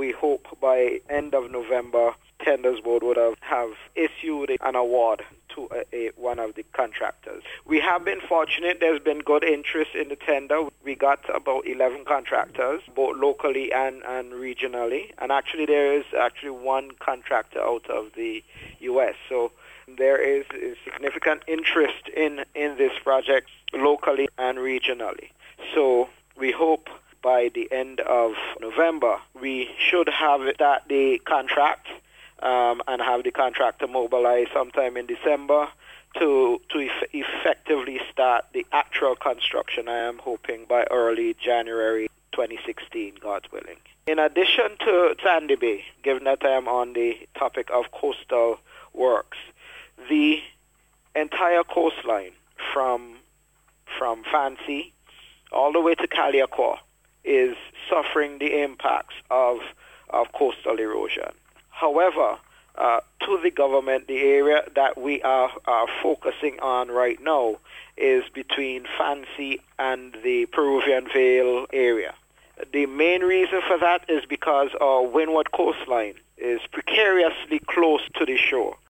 we hope by end of November, Tenders Board would have issued an award to one of the contractors. We have been fortunate. There's been good interest in the tender. We got about 11 contractors, both locally and regionally. And actually, there is one contractor out of the U.S. So there is significant interest in this project locally and regionally. So we hope by the end of November, we should have the contract and have the contractor mobilize sometime in December to effectively start the actual construction. I am hoping by early January 2016, God willing. In addition to Sandy Bay, given that I am on the topic of coastal works, the entire coastline from Fancy all the way to Kalliakwa is suffering the impacts of coastal erosion. However, to the government, the area that we are focusing on right now is between Fancy and the Peruvian Vale area. The main reason for that is because our windward coastline is precariously close to the shore.